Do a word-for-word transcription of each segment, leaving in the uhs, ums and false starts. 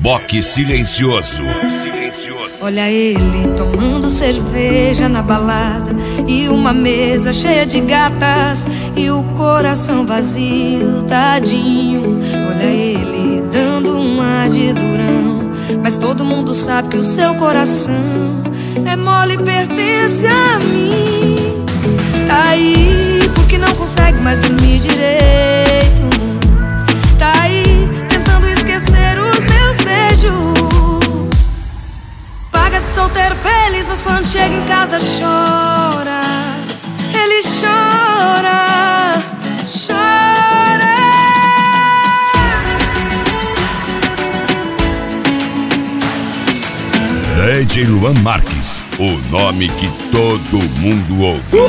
Reboque silencioso. Silencioso. Olha ele tomando cerveja na balada e uma mesa cheia de gatas e o coração vazio, tadinho. Olha ele dando um ar de durão, mas todo mundo sabe que o seu coração é mole e pertence a mim. Tá aí porque não consegue mais dormir direito. Tá aí tentando esquecer os meus beijos. Paga de solteiro feliz, mas quando chega em casa chora. Ele chora, chora. D J Luan Marques, o nome que todo mundo ouve.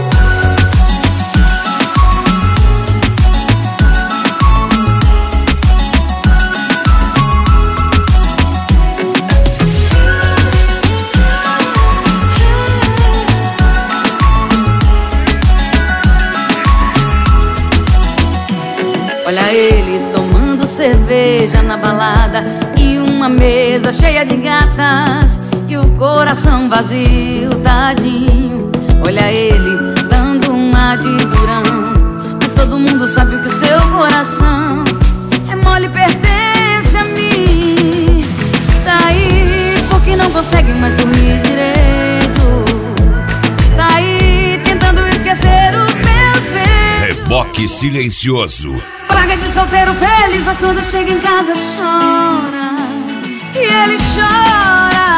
Olha ele tomando cerveja na balada e uma mesa cheia de gatas e o coração vazio, tadinho. Olha ele dando um ar de durão, mas todo mundo sabe que o seu coração é mole e pertence a mim. Tá aí porque não consegue mais dormir direito. Tá aí tentando esquecer os meus beijos. Reboque silencioso. Paga de solteiro feliz, mas quando chega em casa chora. E ele chora.